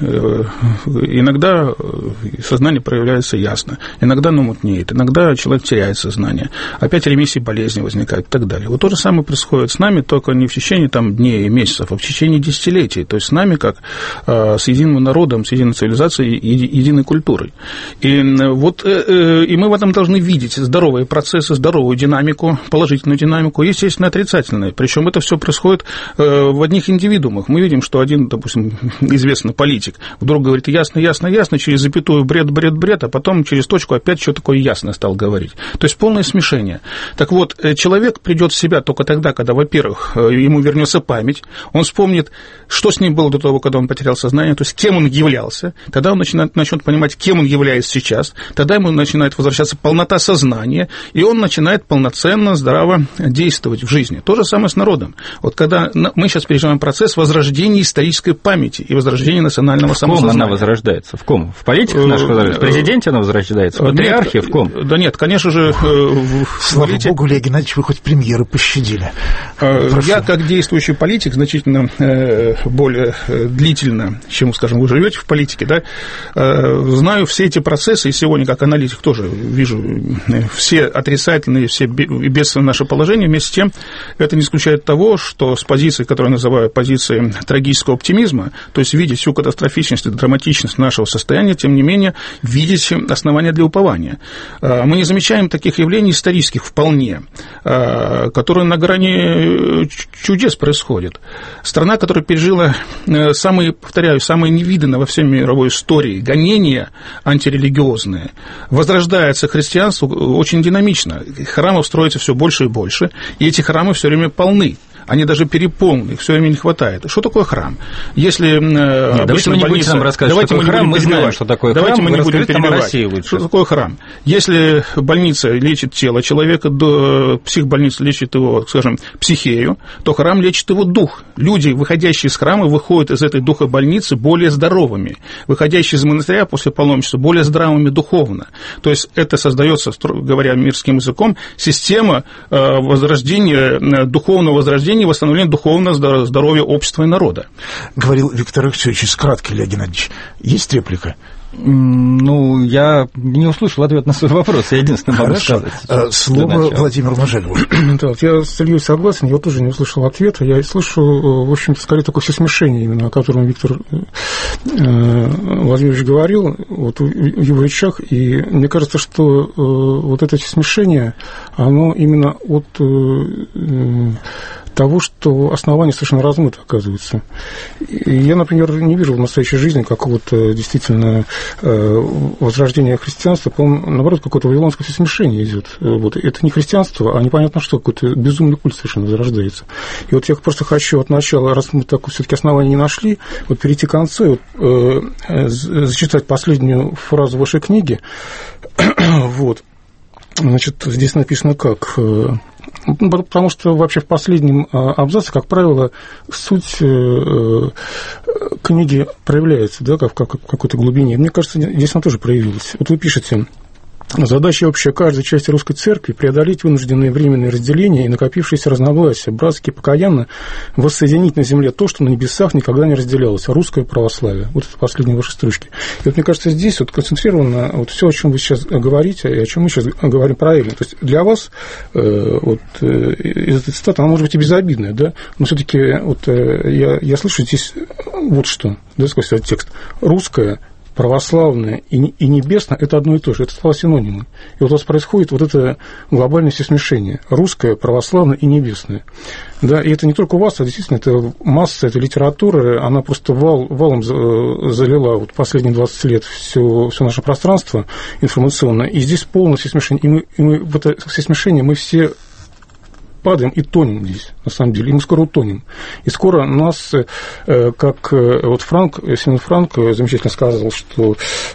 Иногда сознание проявляется ясно, иногда оно мутнеет, иногда человек теряет сознание, опять ремиссии болезни возникают и так далее. Вот то же самое происходит с нами, только не в течение там, дней и месяцев, а в течение десятилетий. То есть с нами, как с единым народом, с единой цивилизацией и единой культурой. И, вот, и мы в этом должны видеть здоровые процессы, здоровую динамику, положительную динамику, естественно, отрицательную. Причем это все происходит в одних индивидуумах. Мы видим, что один, допустим, известный политик вдруг говорит ясно, ясно, ясно, через запятую бред, бред, бред, а потом через точку опять что такое ясно стал говорить. То есть полное смешение. Так вот, человек придет в себя только тогда, когда, во-первых, ему вернется память, он вспомнит, что с ним было до того, когда он потерял сознание, то есть кем он являлся, тогда он начинает, начнет понимать, кем он является сейчас, тогда ему начинает возвращаться полнота сознания, и он начинает полноценно, здраво действовать в жизни. То же самое с народом. Вот когда мы сейчас переживаем процесс возрождения исторической памяти и возрождения национального самосознания. В ком она возрождается? В ком? В политиках наших возрождается? В президенте она возрождается? В патриархе? Нет, в ком? Да нет, конечно же... В Слава политике... богу, Илья Геннадьевич, вы хоть премьеры пощадили. Прошу. Я, как действующий политик, значительно более длительно, чем, скажем, вы живете в политике, да, знаю все эти процессы, и сегодня, как аналитик, тоже вижу все отрицательные, все бедственные наши положения. Вместе с тем, это не исключает того, что с позиции, которую я называю позицией трагического оптимизма, то есть видеть всю катастрофичность и драматичность нашего состояния, тем не менее, видеть основания для упования. Мы не замечаем таких явлений исторических вполне, которые на грани чудес происходят. Страна, которая пережила самые, повторяю, самые невиданные во всей мировой истории гонения антирелигиозные, возрождается христианство очень динамично. Храмов строится все больше и больше, и эти храмы все время полны. Они даже переполнены, их все время не хватает. Что такое храм? Если Нет, давайте вы не будете нам рассказывать, что такое храм, мы знаем, что такое храм, давайте мы не будем перебивать. Что такое храм? Если больница лечит тело человека, психбольница лечит его, скажем, психею, то храм лечит его дух. Люди, выходящие из храма, выходят из этой духобольницы более здоровыми, выходящие из монастыря после паломничества более здравыми духовно. То есть это создается, говоря мирским языком, система возрождения, духовного возрождения, восстановление духовного здоровья общества и народа. Говорил Виктор Алексеевич, кратко, Илья Геннадьевич. Есть реплика? Ну, я не услышал ответ на свой вопрос, я единственное могу Хорошо. сказать. Слово Владимиру Нажегову. Да, я с Ильей согласен, я тоже не услышал ответа, я слышу, в общем-то, скорее такое всесмешение, именно о котором Виктор Владимирович говорил, вот в его речах, и мне кажется, что вот это всесмешение, оно именно от того, что основание совершенно размыто, оказывается. И я, например, не вижу в настоящей жизни какого-то действительно возрождения христианства, по-моему, наоборот, какое-то вавилонское всесмешение идет. Вот. Это не христианство, а непонятно что, какой-то безумный культ совершенно возрождается. И вот я просто хочу от начала, раз мы так все-таки основания не нашли, вот перейти к концу, вот, э, зачитать последнюю фразу вашей книги. Вот. Значит, здесь написано как... Потому что вообще в последнем абзаце, как правило, суть книги проявляется, да, как в какой-то глубине. Мне кажется, здесь она тоже проявилась. Вот вы пишете: задача общая каждой части русской церкви – преодолеть вынужденные временные разделения и накопившиеся разногласия, братски и покаянно воссоединить на земле то, что на небесах никогда не разделялось – русское православие. Вот это последние ваши строчки. И вот мне кажется, здесь вот концентрировано вот все, о чем вы сейчас говорите, и о чем мы сейчас говорим правильно. То есть для вас э, вот, э, из этой цитаты, она может быть и безобидная, да, но все-таки вот, э, я, я слышу здесь вот что, да, сквозь этот текст. Русское, православное и небесное – это одно и то же, это стало синонимом. И вот у вас происходит вот это глобальное всесмешение – русское, православное и небесное. Да, и это не только у вас, а действительно это масса этой литературы, она просто вал, валом залила вот последние двадцать лет все, все наше пространство информационное, и здесь полное всесмешение. И мы, и мы в это всесмешение мы все падаем и тонем здесь, на самом деле, и мы скоро утонем. И скоро нас, как вот Франк, Семен Франк замечательно сказал, что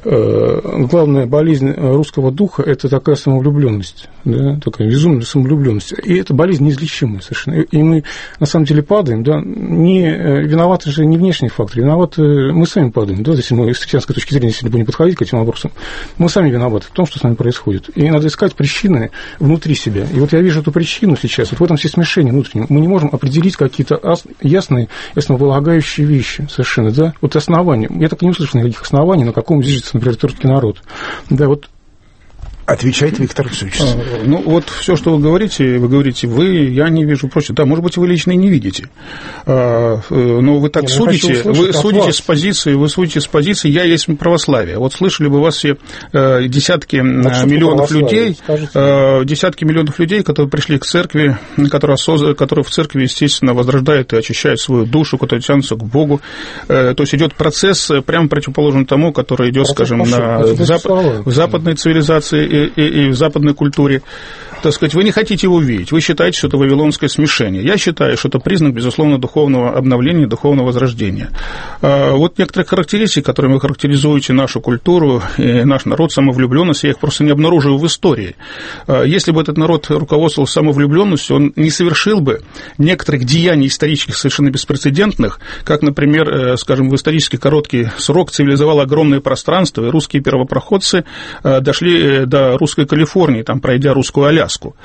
главная болезнь русского духа – это такая самовлюбленность, да, такая безумная самовлюбленность. И это болезнь неизлечимая совершенно. И мы, на самом деле, падаем, да, не виноваты же не внешние факторы, виноваты мы сами падаем, да, если мы с христианской точки зрения сегодня будем подходить к этим вопросам, мы сами виноваты в том, что с нами происходит. И надо искать причины внутри себя. И вот я вижу эту причину сейчас, вот в этом все смешение внутреннее. Мы не можем определить какие-то ясные, основополагающие вещи совершенно, да, вот основания. Я так и не услышал никаких оснований, на каком зиждется, например, тюркский народ. Да, вот. Отвечает Виктор Аксючис. А, ну, вот все, что вы говорите, вы говорите, вы, я не вижу прочее. Да, может быть, вы лично и не видите. А, но вы так не, судите, вы судите с позиции, вы судите с позиции, я есть православие. Вот слышали бы вас все э, десятки а миллионов людей, э, десятки миллионов людей, которые пришли к церкви, которые, которые в церкви, естественно, возрождают и очищают свою душу, которые тянутся к Богу. Э, то есть идет процесс прямо противоположный тому, который идет, скажем, на, в, зап- в западной цивилизации. И, и, и в западной культуре, так сказать, вы не хотите его видеть, вы считаете, что это вавилонское смешение. Я считаю, что это признак, безусловно, духовного обновления, духовного возрождения. Вот некоторые характеристики, которыми вы характеризуете нашу культуру и наш народ, самовлюбленность, я их просто не обнаруживаю в истории. Если бы этот народ руководствовался самовлюбленностью, он не совершил бы некоторых деяний исторических совершенно беспрецедентных, как, например, скажем, в исторически короткий срок цивилизовал огромное пространство, и русские первопроходцы дошли до русской Калифорнии, там, пройдя русскую Аляску.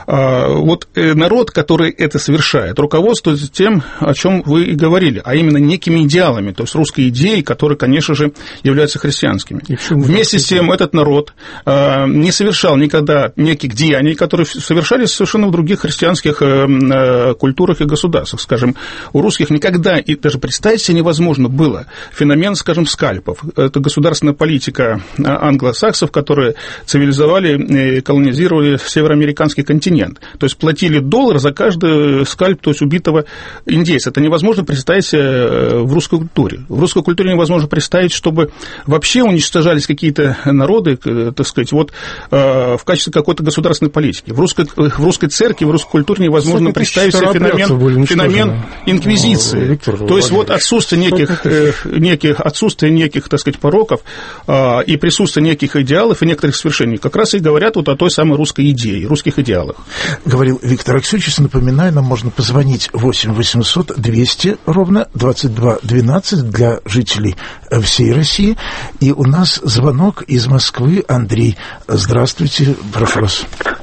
Вот народ, который это совершает, руководствуется тем, о чем вы и говорили, а именно некими идеалами, то есть русской идеей, которые, конечно же, являются христианскими. Вместе с тем этот народ не совершал никогда неких деяний, которые совершались совершенно в других христианских культурах и государствах. Скажем, у русских никогда, и даже представить себе невозможно было феномен, скажем, скальпов. Это государственная политика англосаксов, которые цивилизовали и колонизировали североамериканский континент. То есть платили доллар за каждый скальп, то есть убитого индейца. Это невозможно представить себе в русской культуре. В русской культуре невозможно представить, чтобы вообще уничтожались какие-то народы, так сказать, вот в качестве какой-то государственной политики. В русской, в русской церкви, в русской культуре невозможно представить себе феномен, феномен инквизиции. Виктор, то есть вот отсутствие неких, неких, отсутствие неких, так сказать, пороков и присутствие неких идеалов и некоторых свершений как раз и говорят вот о той самой русской идее, русских идеалах. Говорил Виктор Аксючис. Напоминаю, нам можно позвонить восемь восемьсот двести ровно двадцать два двенадцать для жителей всей России. И у нас звонок из Москвы. Андрей, здравствуйте, прошу вас.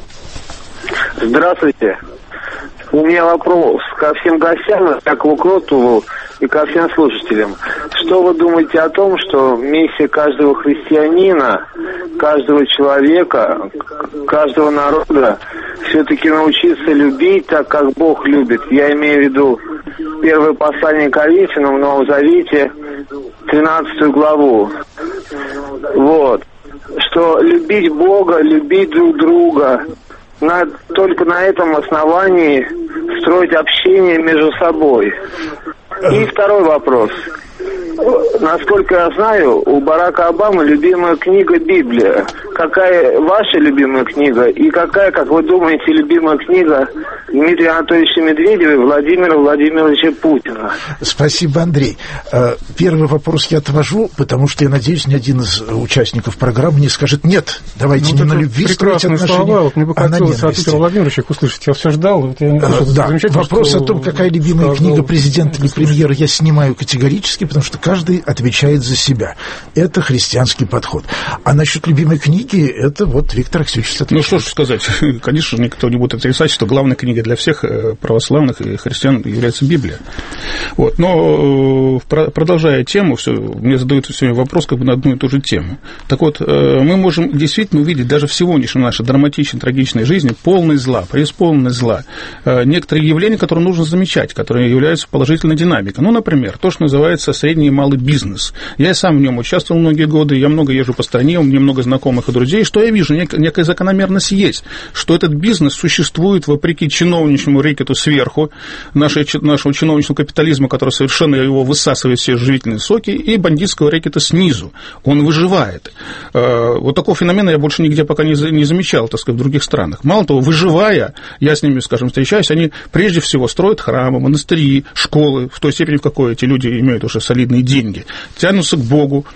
Здравствуйте. У меня вопрос ко всем гостям, Якову Кротову и ко всем слушателям. Что вы думаете о том, что миссия каждого христианина, каждого человека, каждого народа все-таки научиться любить так, как Бог любит? Я имею в виду первое послание Коринфянам в Новом Завете, тринадцатую главу. Вот. Что любить Бога, любить друг друга, на, только на этом основании строить общение между собой. И второй вопрос. Насколько я знаю, у Барака Обамы любимая книга Библия. Какая ваша любимая книга? И какая, как вы думаете, любимая книга Дмитрия Анатольевича Медведева и Владимира Владимировича Путина? Спасибо, Андрей. Первый вопрос я отвожу, потому что, я надеюсь, ни один из участников программы не скажет: нет, давайте ну, не на любви строить отношения, слова. Вот мне бы хотелось от Виктора Владимировича их услышать. Я все ждал. Вот я, да, вопрос о том, какая любимая сказал, книга президента или премьера, я снимаю категорически, потому что каждый отвечает за себя. Это христианский подход. А насчет любимой книги, это вот Виктор Аксючис отвечает. Ну, что же сказать. Конечно, никто не будет отрицать, что главной книгой для всех православных и христиан является Библия. Вот. Но, продолжая тему, все, мне задают все время вопрос как бы на одну и ту же тему. Так вот, мы можем действительно увидеть даже в сегодняшней нашей драматичной, трагичной жизни полный зла, преисполненный зла. Некоторые явления, которые нужно замечать, которые являются положительной динамикой. Ну, например, то, что называется средний и малый бизнес. Я и сам в нем участвовал многие годы, я много езжу по стране, у меня много знакомых и друзей. Что я вижу? Нек- некая закономерность есть, что этот бизнес существует вопреки чиновничьему рэкету сверху, нашей, нашего чиновничного капитализма, который совершенно его высасывает все живительные соки, и бандитского рэкета снизу. Он выживает. Вот такого феномена я больше нигде пока не замечал, так сказать, в других странах. Мало того, выживая, я с ними, скажем, встречаюсь, они прежде всего строят храмы, монастыри, школы, в той степени, в какой эти люди имеют уже солидные деньги, тянутся к Богу,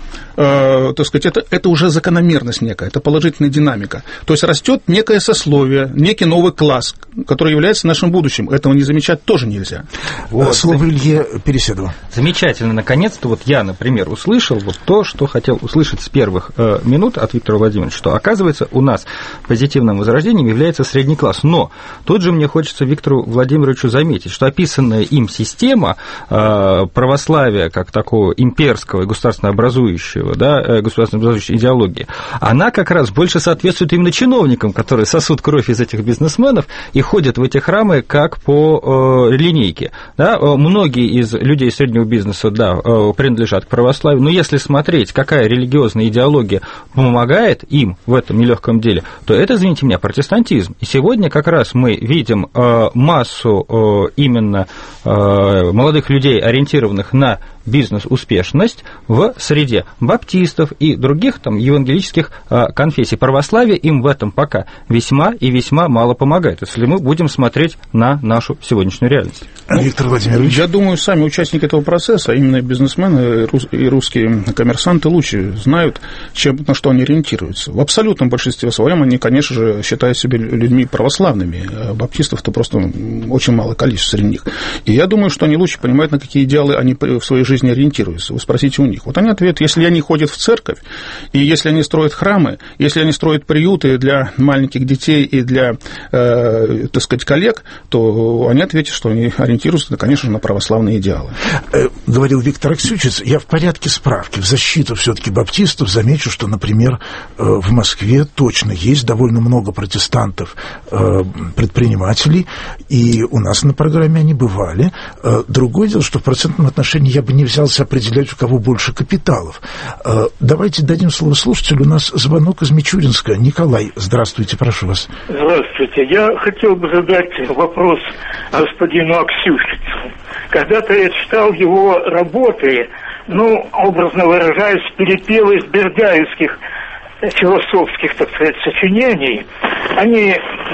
э, так сказать, это, это уже закономерность некая, это положительная динамика. То есть растет некое сословие, некий новый класс, который является нашим будущим. Этого не замечать тоже нельзя. Вот. Слово Илье Переседову. Замечательно. Наконец-то вот я, например, услышал вот то, что хотел услышать с первых э, минут от Виктора Владимировича, что, оказывается, у нас позитивным возрождением является средний класс. Но тут же мне хочется Виктору Владимировичу заметить, что описанная им система э, православия как такого имперского и государственнообразующего, да, государственнообразующей идеологии, она как раз больше соответствует именно чиновникам, которые сосут кровь из этих бизнесменов и ходят в эти храмы как по э, линейке. Да? Многие из людей среднего бизнеса, да, э, принадлежат к православию, но если смотреть, какая религиозная идеология помогает им в этом нелегком деле, то это, извините меня, протестантизм. И сегодня как раз мы видим э, массу э, именно э, молодых людей, ориентированных на бизнес-успешность в среде баптистов и других там евангелических э, конфессий. Православие им в этом пока весьма и весьма мало помогает, если мы будем смотреть на нашу сегодняшнюю реальность. Виктор Владимирович. Я думаю, сами участники этого процесса, именно бизнесмены и русские коммерсанты лучше знают, чем, на что они ориентируются. В абсолютном большинстве своем они, конечно же, считают себя людьми православными. А баптистов-то просто очень малое количество среди них. И я думаю, что они лучше понимают, на какие идеалы они в своей жизни ориентируются. Вы спросите у них. Вот они ответят, если они ходят в церковь, и если они строят храмы, если они строят приюты для маленьких детей и для, э, так сказать, коллег, то они ответят, что они ориентируются, конечно же, на православные идеалы. Говорил Виктор Аксючиц, я в порядке справки. В защиту все-таки баптистов замечу, что, например, в Москве точно есть довольно много протестантов, предпринимателей, и у нас на программе они бывали. Другое дело, что в процентном отношении я бы не взялся определять, у кого больше капиталов. Давайте дадим слово слушателю. У нас звонок из Мичуринска. Николай, здравствуйте, прошу вас. Здравствуйте. Я хотел бы задать вопрос господину Аксюшицу. Когда-то я читал его работы, ну, образно выражаясь, перепевы из бердяевских философских, так сказать, сочинений. Они,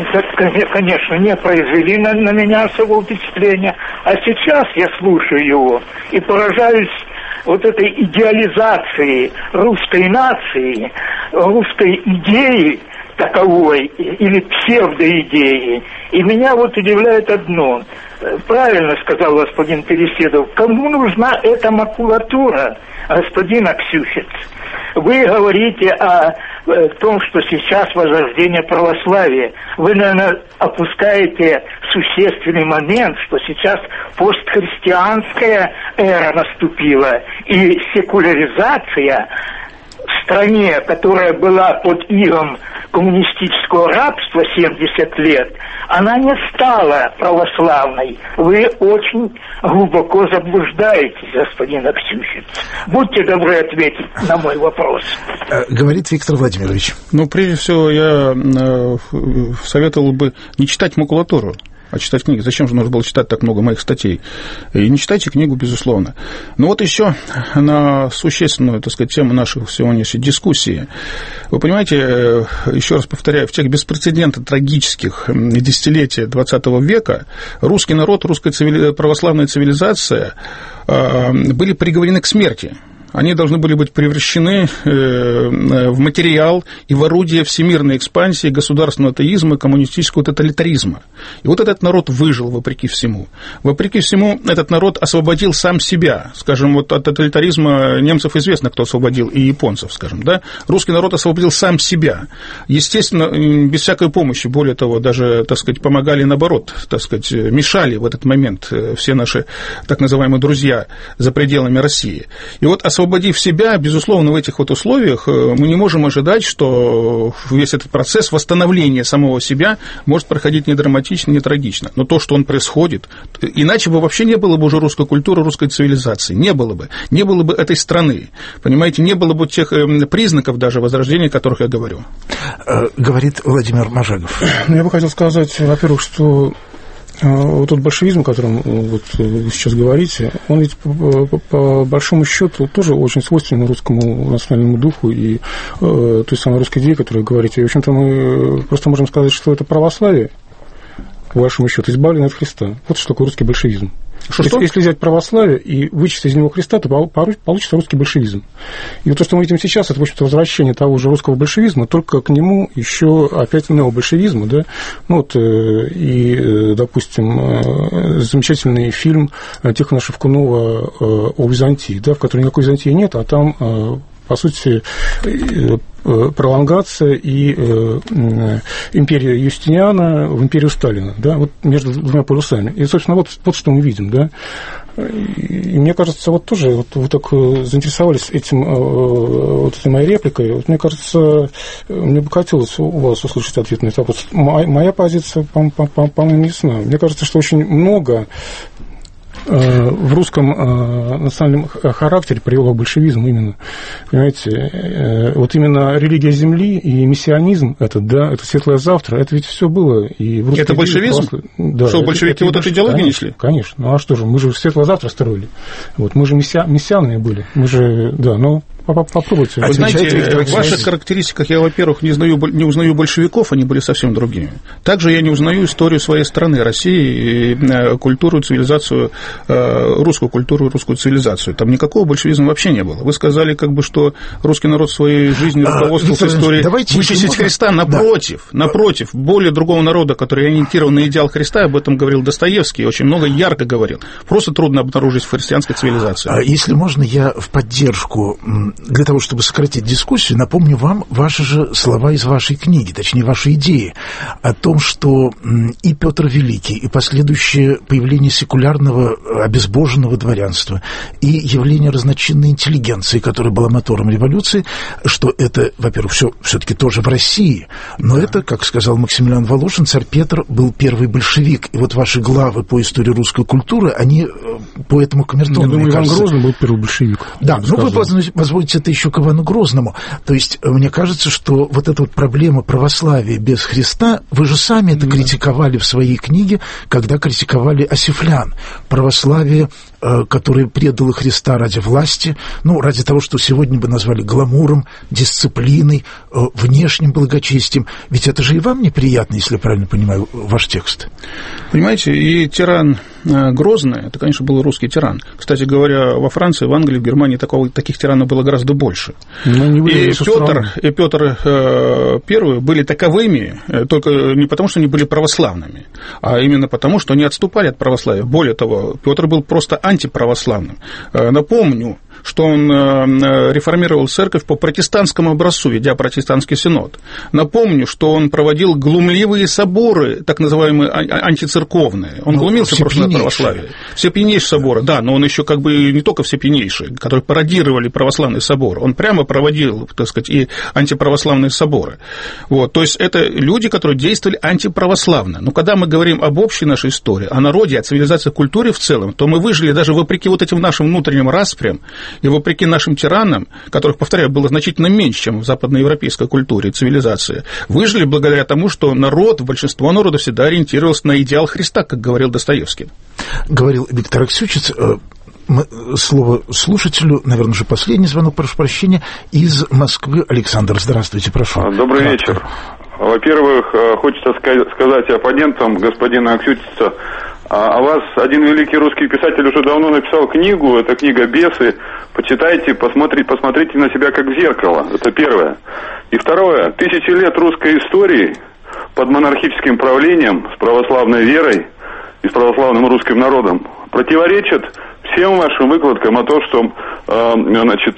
конечно, не произвели на, на меня особого впечатления, а сейчас я слушаю его и поражаюсь вот этой идеализации русской нации, русской идеи таковой или псевдоидеи. И меня вот удивляет одно. Правильно сказал господин Переседов, кому нужна эта макулатура, господин Аксюшиц? Вы говорите о, о том, что сейчас возрождение православия. Вы, наверное, опускаете существенный момент, что сейчас постхристианская эра наступила, и секуляризация в стране, которая была под игом коммунистического рабства семьдесят лет, она не стала православной. Вы очень глубоко заблуждаетесь, господин Аксюшиц. Будьте добры ответить на мой вопрос. Говорит Виктор Владимирович. Ну, прежде всего, я советовал бы не читать макулатуру, а читать книги. Зачем же нужно было читать так много моих статей? И не читайте книгу, безусловно. Но вот еще на существенную, так сказать, тему нашей сегодняшней дискуссии. Вы понимаете, еще раз повторяю, в тех беспрецедентно трагических десятилетиях двадцатого века русский народ, русская цивили... православная цивилизация были приговорены к смерти. Они должны были быть превращены в материал и в орудие всемирной экспансии государственного атеизма и коммунистического тоталитаризма. И вот этот народ выжил вопреки всему. Вопреки всему этот народ освободил сам себя. Скажем, вот от тоталитаризма немцев известно, кто освободил, и японцев, скажем, да? Русский народ освободил сам себя. Естественно, без всякой помощи, более того, даже, так сказать, помогали наоборот, так сказать, мешали в этот момент все наши так называемые друзья за пределами России. И вот освободив себя, безусловно, в этих вот условиях мы не можем ожидать, что весь этот процесс восстановления самого себя может проходить не драматично, не трагично. Но то, что он происходит, иначе бы вообще не было бы уже русской культуры, русской цивилизации. Не было бы. Не было бы этой страны. Понимаете, не было бы тех признаков даже возрождения, о которых я говорю. Говорит Владимир Можагов. Я бы хотел сказать, во-первых, что вот тот большевизм, о котором вот вы сейчас говорите, он ведь по, по, по большому счету тоже очень свойственен русскому национальному духу и э, той самой русской идее, о которой вы говорите. И, в общем-то, мы просто можем сказать, что это православие, по большому счету, избавлено от Христа. Вот что такое русский большевизм. Что, если, что? если взять православие и вычесть из него Христа, то получится русский большевизм. И вот то, что мы видим сейчас, это, в общем-то, возвращение того же русского большевизма, только к нему еще опять необольшевизма, да. Ну, вот, и, допустим, замечательный фильм Тихона Шевкунова о Византии, да, в котором никакой Византии нет, а там, по сути, пролонгация и э, империя Юстиниана в империю Сталина, да, вот между двумя полюсами. И, собственно, вот, вот что мы видим, да. И мне кажется, вот тоже вот вы так заинтересовались этим, вот этой моей репликой. Вот, мне кажется, мне бы хотелось у вас услышать ответ на этот вопрос. Моя позиция, по-моему, ясна. Мне кажется, что очень много в русском э, национальном характере привело к большевизму именно, понимаете, э, вот именно религия земли и миссионизм, этот, да, это светлое завтра, это ведь все было. И в это большевизм? Просто, да, что, это, большевики это, вот эту идеологию конечно, несли? Конечно, ну а что же, мы же светлое завтра строили, вот, мы же мессианами были, мы же, да, ну... Попробуйте. Вы знаете, в ваших характеристиках я, во-первых, не, знаю, не узнаю большевиков, они были совсем другими. Также я не узнаю историю своей страны, России, и культуру, цивилизацию, русскую культуру, русскую цивилизацию. Там никакого большевизма вообще не было. Вы сказали, как бы, что русский народ своей жизнью руководствовался историей вычислить Христа. Напротив, да. напротив, более другого народа, который ориентирован на идеал Христа, об этом говорил Достоевский, очень много ярко говорил. Просто трудно обнаружить в христианской цивилизации. Если можно, я в поддержку... Для того, чтобы сократить дискуссию, напомню вам ваши же слова из вашей книги, точнее, ваши идеи о том, что и Петр Великий, и последующее появление секулярного, обезбоженного дворянства, и явление разночинной интеллигенции, которая была мотором революции, что это, во-первых, все все-таки тоже в России, но это, как сказал Максимилиан Волошин, царь Петр был первый большевик, и вот ваши главы по истории русской культуры, они по этому камертону, я думаю, Иван Грозный был первый большевик. Да, ну вы позволите это еще к Ивану Грозному. То есть, мне кажется, что вот эта вот проблема православия без Христа, вы же сами это да. критиковали в своей книге, когда критиковали Осифлян. Православие, которое предало Христа ради власти, ну, ради того, что сегодня бы назвали гламуром, дисциплиной, внешним благочестием. Ведь это же и вам неприятно, если я правильно понимаю ваш текст. Понимаете, и тиран Грозный, это, конечно, был русский тиран. Кстати говоря, во Франции, в Англии, в Германии такого, таких тиранов было гораздо больше. И Петр, и Петр э, I были таковыми, только не потому, что они были православными, а именно потому, что они отступали от православия. Более того, Петр был просто антиправославным. Э, напомню, что он реформировал церковь по протестантскому образцу, ведя протестантский синод. Напомню, что он проводил глумливые соборы, так называемые антицерковные. Он ну, глумился просто на православие. Всепьянейшие соборы, да, но он еще как бы не только всепьянейшие, которые пародировали православный собор. Он прямо проводил, так сказать, и антиправославные соборы. Вот, то есть это люди, которые действовали антиправославно. Но когда мы говорим об общей нашей истории, о народе, о цивилизации, о культуре в целом, то мы выжили даже вопреки вот этим нашим внутренним распрям, и вопреки нашим тиранам, которых, повторяю, было значительно меньше, чем в западноевропейской культуре и цивилизации, выжили благодаря тому, что народ, большинство народа всегда ориентировался на идеал Христа, как говорил Достоевский. Говорил Виктор Аксючиц. Слово слушателю, наверное, уже последний звонок, прошу прощения, из Москвы. Александр, здравствуйте, прошу. Добрый Кратко. вечер. Во-первых, хочется сказать оппонентам господина Аксючица, а вас один великий русский писатель уже давно написал книгу, это книга «Бесы». Почитайте, посмотрите, посмотрите на себя как в зеркало. Это первое. И второе. Тысячи лет русской истории под монархическим правлением, с православной верой и с православным русским народом противоречат всем вашим выкладкам о том, что э, значит,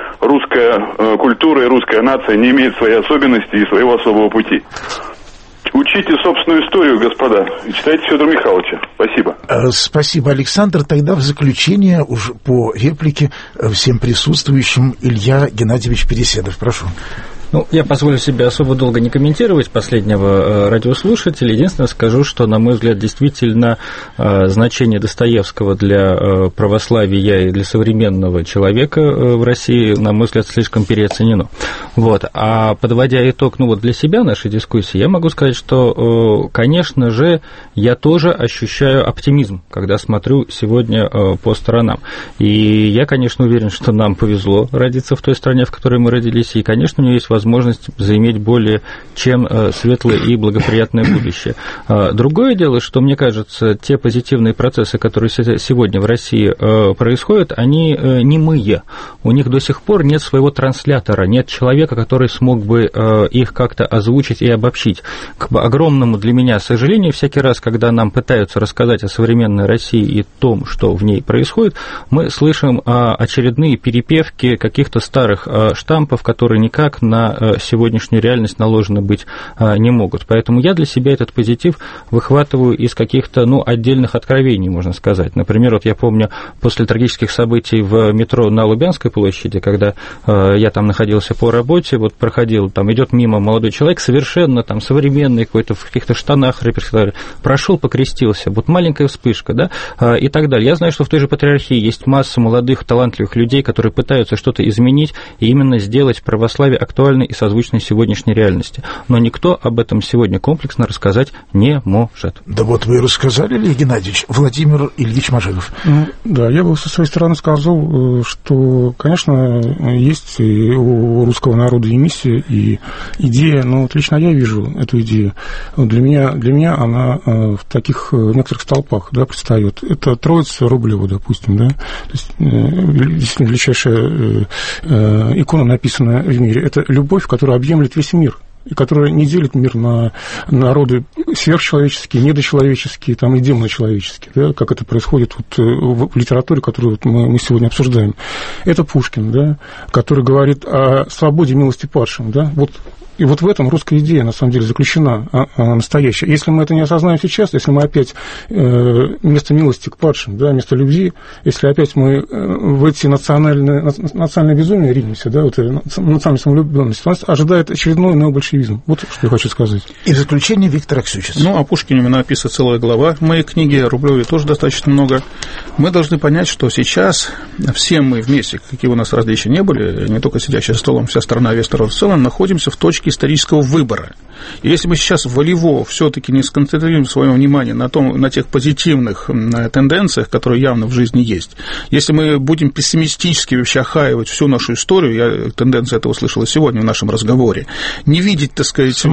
русская э, культура и русская нация не имеют своей особенности и своего особого пути. Учите собственную историю, господа, и читайте Федора Михайловича. Спасибо. Спасибо, Александр. Тогда в заключение уже по реплике всем присутствующим Илья Геннадьевич Переседов. Прошу. Ну, я позволю себе особо долго не комментировать последнего э, радиослушателя. Единственное, скажу, что, на мой взгляд, действительно э, значение Достоевского для э, православия и для современного человека э, в России, на мой взгляд, слишком переоценено. Вот. А подводя итог, ну вот для себя нашей дискуссии, я могу сказать, что, э, конечно же, я тоже ощущаю оптимизм, когда смотрю сегодня э, по сторонам. И я, конечно, уверен, что нам повезло родиться в той стране, в которой мы родились, и, конечно, у меня есть возможность возможность заиметь более чем светлое и благоприятное будущее. Другое дело, что, мне кажется, те позитивные процессы, которые сегодня в России происходят, они немые. У них до сих пор нет своего транслятора, нет человека, который смог бы их как-то озвучить и обобщить. К огромному для меня сожалению, всякий раз, когда нам пытаются рассказать о современной России и том, что в ней происходит, мы слышим очередные перепевки каких-то старых штампов, которые никак на сегодняшнюю реальность наложены быть не могут. Поэтому я для себя этот позитив выхватываю из каких-то, ну, отдельных откровений, можно сказать. Например, вот я помню, после трагических событий в метро на Лубянской площади, когда я там находился по работе, вот проходил, там идет мимо молодой человек, совершенно там современный какой-то, в каких-то штанах, прошел, покрестился, вот маленькая вспышка, да, и так далее. Я знаю, что в той же Патриархии есть масса молодых, талантливых людей, которые пытаются что-то изменить и именно сделать православие актуальной и созвучной сегодняшней реальности. Но никто об этом сегодня комплексно рассказать не может. Да вот вы и рассказали, Илья Геннадьевич. Владимир Ильич Мажегов. Ну, да, я бы со своей стороны сказал, что, конечно, есть у русского народа и миссия, и идея, но вот лично я вижу эту идею. Для меня, для меня она в таких некоторых столпах, да, предстает. Это Троица Рублева, допустим, да. То есть, действительно, величайшая икона, написанная в мире. Это любовь, которая объемлет весь мир, и которая не делит мир на народы сверхчеловеческие, недочеловеческие там, и демоночеловеческие, да, как это происходит вот в литературе, которую вот мы, мы сегодня обсуждаем. Это Пушкин, да, который говорит о свободе, милости падшим. Да, вот. И вот в этом русская идея, на самом деле, заключена, а, а, настоящая. Если мы это не осознаем сейчас, если мы опять э, вместо милости к падшим, да, вместо любви, если опять мы э, в эти национальные, национальные безумия ринемся, да, вот, национальную самолюбленность, нас ожидает очередной необольшевизм. Вот что я хочу сказать. И в заключение Виктор Аксючиц. Ну, о Пушкине у меня написана целая глава в моей книге, о Рублеве тоже достаточно много. Мы должны понять, что сейчас все мы вместе, какие у нас различия не были, не только сидящие за столом, вся страна, весь народ в целом, находимся в точке исторического выбора. И если мы сейчас волево все-таки не сконцентрируем свое внимание на, том, на тех позитивных тенденциях, которые явно в жизни есть, если мы будем пессимистически вообще охаивать всю нашу историю, я тенденцию этого слышал сегодня в нашем разговоре, не видеть, так сказать,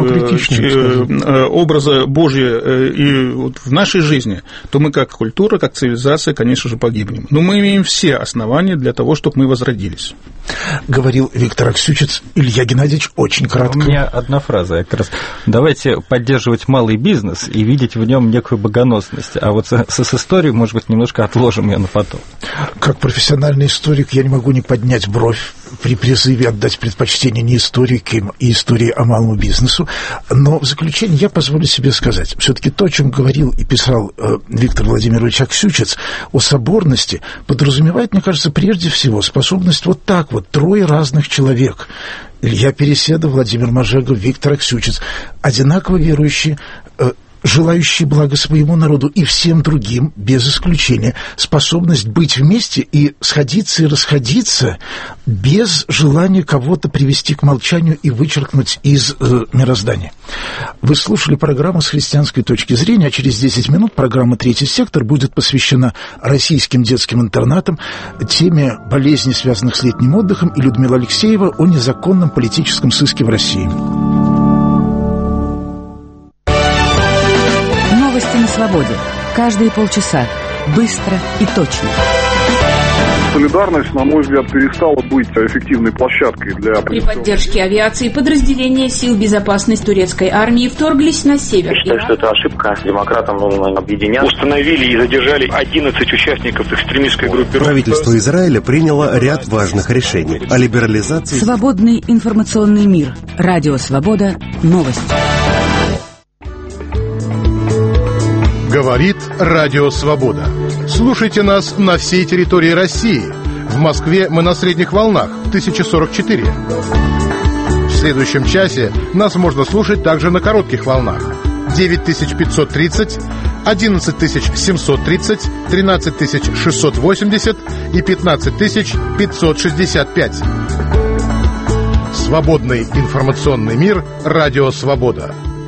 образа Божия и вот в нашей жизни, то мы как культура, как цивилизация, конечно же, погибнем. Но мы имеем все основания для того, чтобы мы возродились. Говорил Виктор Аксючиц. Илья Геннадьевич, очень кратко. У меня одна фраза, я как раз. Давайте поддерживать малый бизнес и видеть в нем некую богоносность. А вот с, с историей, может быть, немножко отложим ее на потом. Как профессиональный историк я не могу не поднять бровь при призыве отдать предпочтение не историкам и истории, а малому бизнесу. Но в заключение я позволю себе сказать, все-таки то, о чем говорил и писал э, Виктор Владимирович Аксючиц, о соборности, подразумевает, мне кажется, прежде всего способность вот так вот, трое разных человек, Илья Переседов, Владимир Мажегов, Виктор Аксючиц, одинаково верующие, э, желающие блага своему народу и всем другим, без исключения, способность быть вместе и сходиться и расходиться без желания кого-то привести к молчанию и вычеркнуть из э, мироздания. Вы слушали программу «С христианской точки зрения», а через десять минут программа «Третий сектор» будет посвящена российским детским интернатам, теме болезней, связанных с летним отдыхом, и Людмила Алексеева о незаконном политическом сыске в России. Новости на свободе. Каждые полчаса. Быстро и точно. Солидарность, на мой взгляд, перестала быть эффективной площадкой для... При поддержке авиации подразделения сил безопасности турецкой армии вторглись на север. Я считаю, что это ошибка. Демократам нужно объединяться. Установили и задержали одиннадцать участников экстремистской группировки. Правительство Израиля приняло ряд важных решений о либерализации... Свободный информационный мир. Радио «Свобода». Новости. Говорит Радио Свобода. Слушайте нас на всей территории России. В Москве мы на средних волнах тысяча сорок четыре. В следующем часе нас можно слушать также на коротких волнах девять тысяч пятьсот тридцать, одиннадцать тысяч семьсот тридцать, тринадцать тысяч шестьсот восемьдесят и пятнадцать тысяч пятьсот шестьдесят пять. Свободный информационный мир. Радио Свобода.